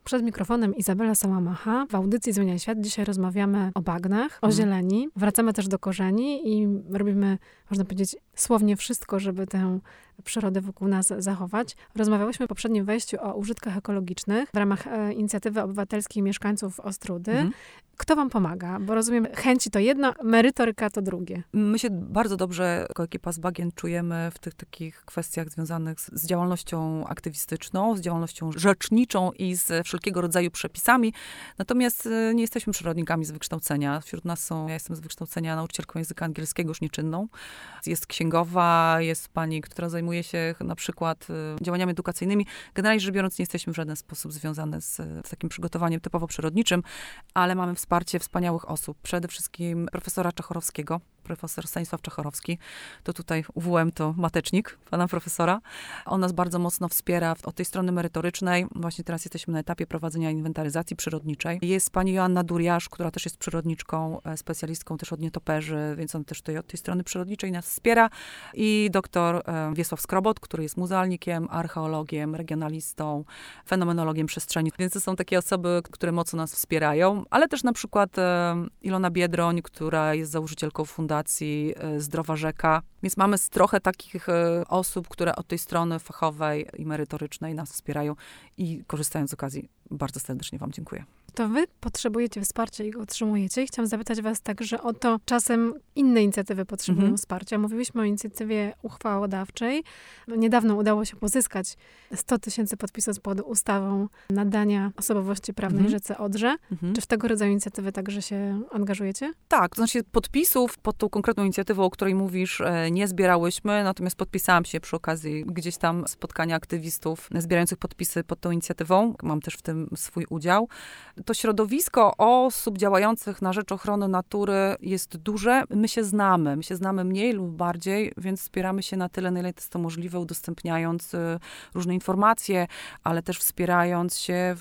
Przed mikrofonem Izabela Sałamacha. W audycji Zmieniaj Świat dzisiaj rozmawiamy o bagnach, o zieleni. Wracamy też do korzeni i robimy, można powiedzieć, słownie wszystko, żeby tę przyrodę wokół nas zachować. Rozmawiałyśmy w poprzednim wejściu o użytkach ekologicznych w ramach inicjatywy obywatelskiej mieszkańców Ostródy. Kto wam pomaga? Bo rozumiem, chęci to jedno, merytoryka to drugie. My się bardzo dobrze jako ekipa z bagien czujemy w tych takich kwestiach związanych z działalnością aktywistyczną, z działalnością rzeczniczą i z wszelkiego rodzaju przepisami. Natomiast nie jesteśmy przyrodnikami z wykształcenia. Wśród nas ja jestem z wykształcenia nauczycielką języka angielskiego, już nieczynną. Jest księgowa, jest pani, która zajmuje się na przykład działaniami edukacyjnymi. Generalnie rzecz biorąc, nie jesteśmy w żaden sposób związane z takim przygotowaniem typowo przyrodniczym, ale mamy wsparcie wspaniałych osób. Przede wszystkim profesora Czachorowskiego, profesor Stanisław Czachorowski. To tutaj UWM to matecznik pana profesora. On nas bardzo mocno wspiera od tej strony merytorycznej. Właśnie teraz jesteśmy na etapie prowadzenia inwentaryzacji przyrodniczej. Jest pani Joanna Duriasz, która też jest przyrodniczką, specjalistką też od nietoperzy, więc on też tutaj od tej strony przyrodniczej nas wspiera. I doktor Wiesław Skrobot, który jest muzealnikiem, archeologiem, regionalistą, fenomenologiem przestrzeni. Więc to są takie osoby, które mocno nas wspierają, ale też na przykład Ilona Biedroń, która jest założycielką Fundacji Zdrowa Rzeka. Więc mamy trochę takich osób, które od tej strony fachowej i merytorycznej nas wspierają i korzystając z okazji, bardzo serdecznie wam dziękuję. To wy potrzebujecie wsparcia i go otrzymujecie. I chciałam zapytać was także o to, czasem inne inicjatywy potrzebują wsparcia. Mówiliśmy o inicjatywie uchwałodawczej. Niedawno udało się pozyskać 100 000 podpisów pod ustawą nadania osobowości prawnej rzece Odrze. Czy w tego rodzaju inicjatywy także się angażujecie? Tak, to znaczy podpisów pod tą konkretną inicjatywą, o której mówisz, nie zbierałyśmy, natomiast podpisałam się przy okazji gdzieś tam spotkania aktywistów zbierających podpisy pod tą inicjatywą. Mam też w tym swój udział. To środowisko osób działających na rzecz ochrony natury jest duże. My się znamy mniej lub bardziej, więc wspieramy się na tyle, na ile jest to możliwe, udostępniając różne informacje, ale też wspierając się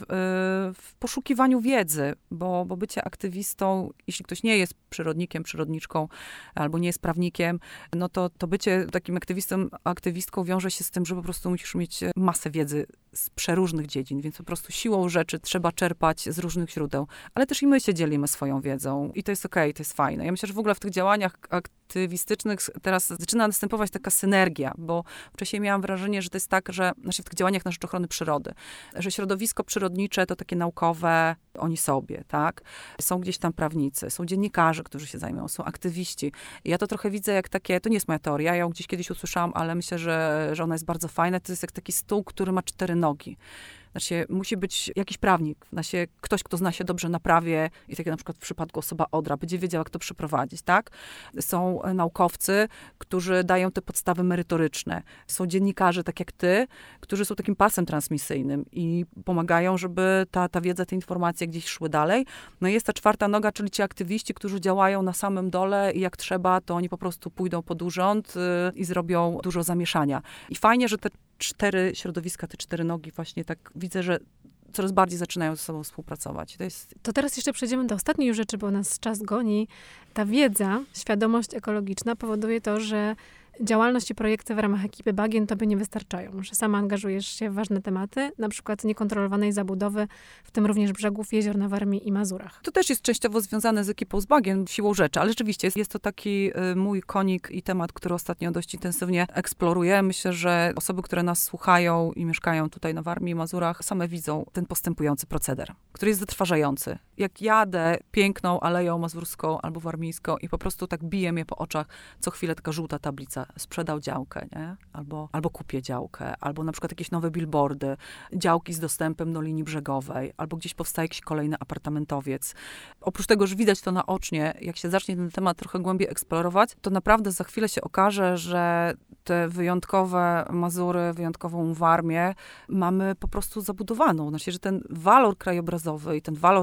w poszukiwaniu wiedzy, bo bycie aktywistą, jeśli ktoś nie jest przyrodnikiem, przyrodniczką, albo nie jest prawnikiem, no to bycie takim aktywistką wiąże się z tym, że po prostu musisz mieć masę wiedzy z przeróżnych dziedzin, więc po prostu siłą rzeczy trzeba czerpać z różnych źródeł. Ale też i my się dzielimy swoją wiedzą i to jest okej, to jest fajne. Ja myślę, że w ogóle w tych działaniach aktywistycznych teraz zaczyna następować taka synergia, bo wcześniej miałam wrażenie, że to jest tak, że w tych działaniach na rzecz ochrony przyrody, że środowisko przyrodnicze to takie naukowe, oni sobie, tak? Są gdzieś tam prawnicy, są dziennikarze, którzy się zajmują, są aktywiści. I ja to trochę widzę jak takie, to nie jest moja teoria, ja ją gdzieś kiedyś usłyszałam, ale myślę, że ona jest bardzo fajna. To jest jak taki stół, który ma 4 nogi. Znaczy, musi być jakiś prawnik, ktoś, kto zna się dobrze na prawie i tak jak na przykład w przypadku osoba Odra, będzie wiedział, jak to przeprowadzić, tak? Są naukowcy, którzy dają te podstawy merytoryczne. Są dziennikarze, tak jak ty, którzy są takim pasem transmisyjnym i pomagają, żeby ta wiedza, te informacje gdzieś szły dalej. No i jest ta 4 noga, czyli ci aktywiści, którzy działają na samym dole i jak trzeba, to oni po prostu pójdą pod urząd i zrobią dużo zamieszania. I fajnie, że te 4 środowiska, te 4 nogi właśnie tak widzę, że coraz bardziej zaczynają ze sobą współpracować. To teraz jeszcze przejdziemy do ostatniej już rzeczy, bo nas czas goni. Ta wiedza, świadomość ekologiczna powoduje to, że działalność i projekty w ramach ekipy bagien tobie nie wystarczają, że sama angażujesz się w ważne tematy, na przykład niekontrolowanej zabudowy, w tym również brzegów jezior na Warmii i Mazurach. To też jest częściowo związane z ekipą z bagien, siłą rzeczy, ale rzeczywiście jest to taki mój konik i temat, który ostatnio dość intensywnie eksploruję. Myślę, że osoby, które nas słuchają i mieszkają tutaj na Warmii i Mazurach, same widzą ten postępujący proceder, który jest zatrważający. Jak jadę piękną aleją mazurską albo warmińską i po prostu tak bije mnie po oczach co chwilę taka żółta tablica. Sprzedał działkę, nie? Albo kupię działkę, albo na przykład jakieś nowe billboardy, działki z dostępem do linii brzegowej, albo gdzieś powstaje jakiś kolejny apartamentowiec. Oprócz tego, że widać to naocznie, jak się zacznie ten temat trochę głębiej eksplorować, to naprawdę za chwilę się okaże, że te wyjątkowe Mazury, wyjątkową Warmię mamy po prostu zabudowaną. Znaczy, że ten walor krajobrazowy i ten walor przyrodniczy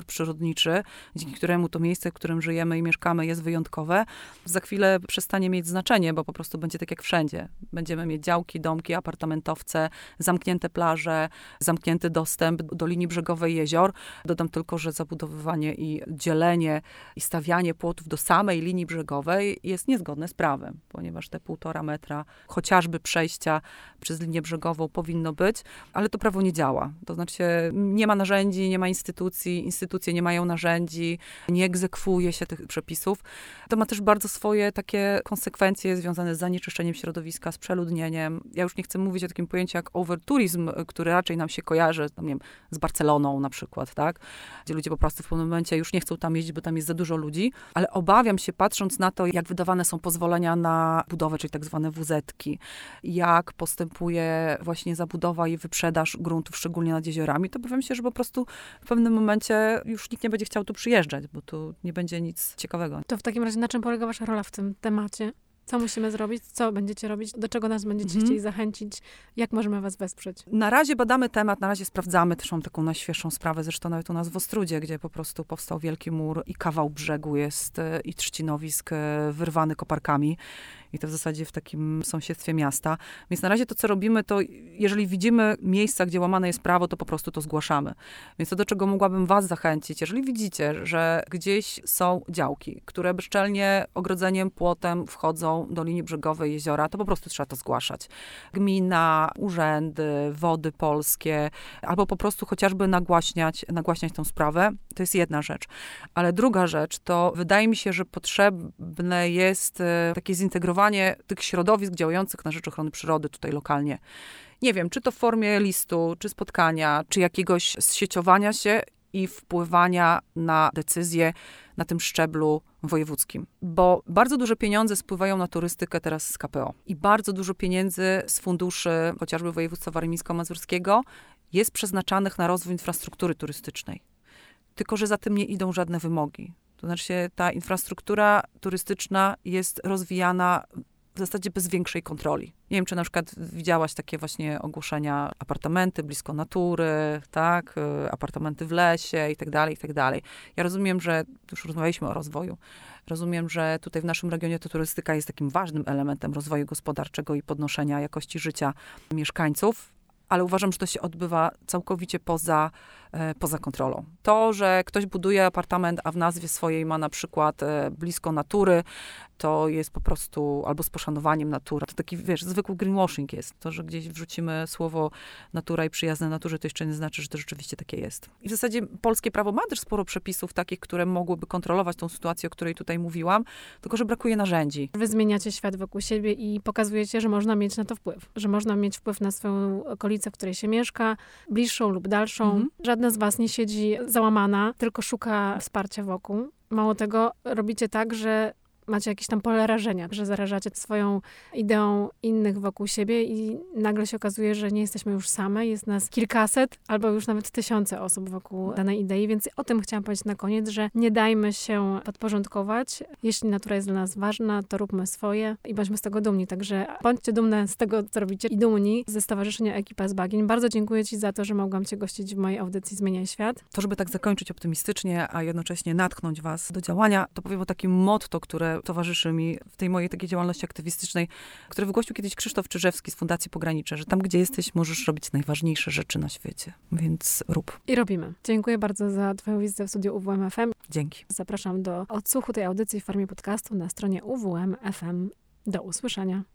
przyrodniczy, dzięki któremu to miejsce, w którym żyjemy i mieszkamy, jest wyjątkowe, za chwilę przestanie mieć znaczenie, bo po prostu będzie tak jak wszędzie. Będziemy mieć działki, domki, apartamentowce, zamknięte plaże, zamknięty dostęp do linii brzegowej jezior. Dodam tylko, że zabudowywanie i dzielenie i stawianie płotów do samej linii brzegowej jest niezgodne z prawem, ponieważ te 1,5 metra chociażby przejścia przez linię brzegową powinno być, ale to prawo nie działa. To znaczy nie ma narzędzi, nie ma instytucji, instytucje nie mają narzędzi, nie egzekwuje się tych przepisów. To ma też bardzo swoje takie konsekwencje związane z zanieczyszczeniem środowiska, z przeludnieniem. Ja już nie chcę mówić o takim pojęciu jak overtourism, który raczej nam się kojarzy, nie wiem, z Barceloną na przykład, tak? Gdzie ludzie po prostu w pewnym momencie już nie chcą tam jeździć, bo tam jest za dużo ludzi, ale obawiam się, patrząc na to, jak wydawane są pozwolenia na budowę, czyli tak zwane WZ-ki, jak postępuje właśnie zabudowa i wyprzedaż gruntów, szczególnie nad jeziorami, to obawiam się, że po prostu w pewnym momencie już nikt nie będzie chciał tu przyjeżdżać, bo tu nie będzie nic ciekawego. To w takim razie na czym polega wasza rola w tym temacie? Co musimy zrobić? Co będziecie robić? Do czego nas będziecie chcieli zachęcić? Jak możemy was wesprzeć? Na razie badamy temat, na razie sprawdzamy. Też mam taką najświeższą sprawę, zresztą nawet u nas w Ostrudzie, gdzie po prostu powstał wielki mur i kawał brzegu jest i trzcinowisk wyrwany koparkami. I to w zasadzie w takim sąsiedztwie miasta. Więc na razie to, co robimy, to jeżeli widzimy miejsca, gdzie łamane jest prawo, to po prostu to zgłaszamy. Więc to, do czego mogłabym was zachęcić, jeżeli widzicie, że gdzieś są działki, które bezczelnie ogrodzeniem, płotem wchodzą do linii brzegowej jeziora, to po prostu trzeba to zgłaszać. Gmina, urzędy, Wody Polskie, albo po prostu chociażby nagłaśniać tę sprawę. To jest jedna rzecz. Ale druga rzecz, to wydaje mi się, że potrzebne jest takie zintegrowanie tych środowisk działających na rzecz ochrony przyrody tutaj lokalnie. Nie wiem, czy to w formie listu, czy spotkania, czy jakiegoś zsieciowania się i wpływania na decyzje na tym szczeblu wojewódzkim. Bo bardzo duże pieniądze spływają na turystykę teraz z KPO. I bardzo dużo pieniędzy z funduszy, chociażby województwa warmińsko-mazurskiego, jest przeznaczanych na rozwój infrastruktury turystycznej. Tylko że za tym nie idą żadne wymogi. To znaczy ta infrastruktura turystyczna jest rozwijana w zasadzie bez większej kontroli. Nie wiem, czy na przykład widziałaś takie właśnie ogłoszenia, apartamenty blisko natury, tak, apartamenty w lesie i tak dalej, i tak dalej. Ja rozumiem, że już rozmawialiśmy o rozwoju. Rozumiem, że tutaj w naszym regionie to turystyka jest takim ważnym elementem rozwoju gospodarczego i podnoszenia jakości życia mieszkańców, ale uważam, że to się odbywa całkowicie poza kontrolą. To, że ktoś buduje apartament, a w nazwie swojej ma na przykład blisko natury, to jest po prostu albo z poszanowaniem natury. To taki, wiesz, zwykły greenwashing jest. To, że gdzieś wrzucimy słowo natura i przyjazne naturze, to jeszcze nie znaczy, że to rzeczywiście takie jest. I w zasadzie polskie prawo ma też sporo przepisów takich, które mogłyby kontrolować tą sytuację, o której tutaj mówiłam, tylko że brakuje narzędzi. Wy zmieniacie świat wokół siebie i pokazujecie, że można mieć na to wpływ. Że można mieć wpływ na swoją okolicę, w której się mieszka, bliższą lub dalszą. Żadna z was nie siedzi załamana, tylko szuka wsparcia wokół. Mało tego, robicie tak, że macie jakieś tam pole rażenia, że zarażacie swoją ideą innych wokół siebie i nagle się okazuje, że nie jesteśmy już same, jest nas kilkaset albo już nawet tysiące osób wokół danej idei, więc o tym chciałam powiedzieć na koniec, że nie dajmy się podporządkować. Jeśli natura jest dla nas ważna, to róbmy swoje i bądźmy z tego dumni. Także bądźcie dumne z tego, co robicie i dumni ze Stowarzyszenia Ekipa z Bagien. Bardzo dziękuję ci za to, że mogłam cię gościć w mojej audycji Zmieniaj Świat. To, żeby tak zakończyć optymistycznie, a jednocześnie natchnąć was do działania, to powiem o takim motto, które towarzyszy mi w tej mojej takiej działalności aktywistycznej, które wygłosił kiedyś Krzysztof Czyżewski z Fundacji Pogranicze, że tam, gdzie jesteś, możesz robić najważniejsze rzeczy na świecie. Więc rób. I robimy. Dziękuję bardzo za twoją wizytę w studiu UWM FM. Dzięki. Zapraszam do odsłuchu tej audycji w formie podcastu na stronie UWM FM. Do usłyszenia.